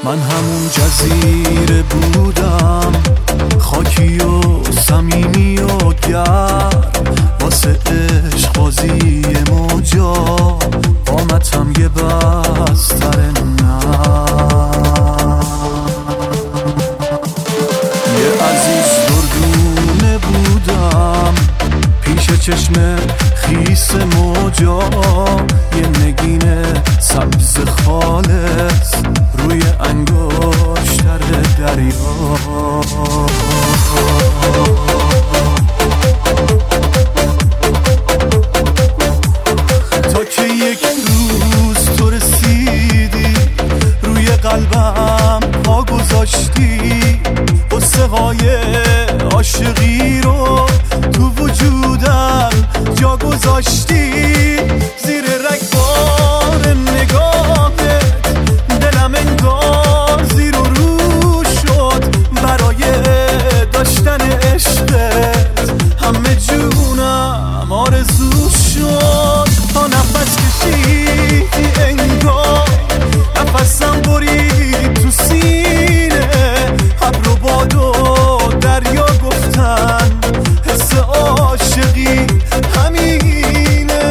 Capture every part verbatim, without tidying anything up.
من همون جزیره بودم، خاکی و صمیمی و گرم، واسه عشق بازی موجا قامتم یه بستر نم. یه عزیز دردونه بودم پیش چشم خیس موجا، یه نگین سبز خالص روی انگشتر دریا. تا که یک روز تو رسیدی روی قلبم پا گذاشتی، قصه های عاشقی رو تو وجودم جا گذاشتی. زیر رگبار نگاهت دلم انگار زیر و رو شد برای داشتن عشقت، همه جونم آرزو شد. تا نفس کشیدی انگار نفسم برید تو سینه، ابر و باد و دریا گفتن حس عاشقی همینه.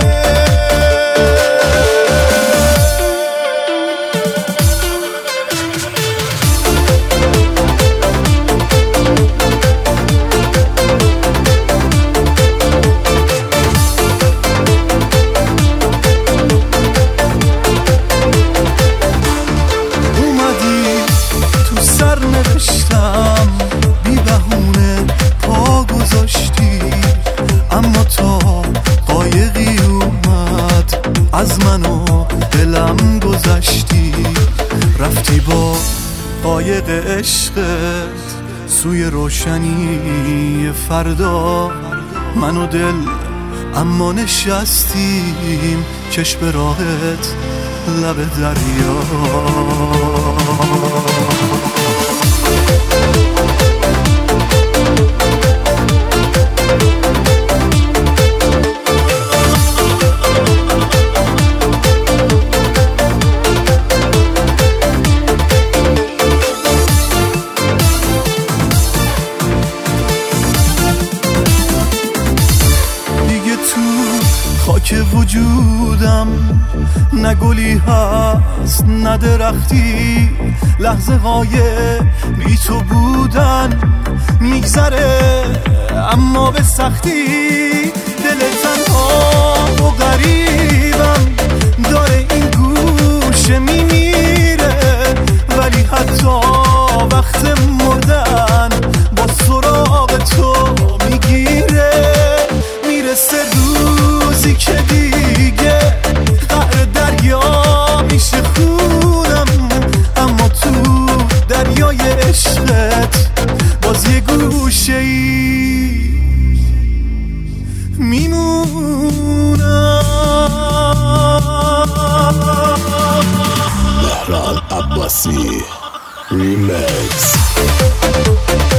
اومدی تو سر نوشتم بی بهونه پا گذاشتی، اما تا قایقی اومد از من و دلم گذشتی. رفتی با قایق عشقت سوی روشنی فردا، من و دل اما نشستیم چشم راحت لب دریا. خاک وجودم نه گلی هست نه درختی، لحظه های بی تو بودن میگذره اما به سختی. دل تنها و غریبم داره این گوشه میمیره، ولی حتی وقت مردن با سراغ تو میگیره. میرسه روزی که دیگه قعر دریا میشه خونم، اما تو دریای عشقت باز یه گوشه ای میمونم. مهران عباسی ریمیکس.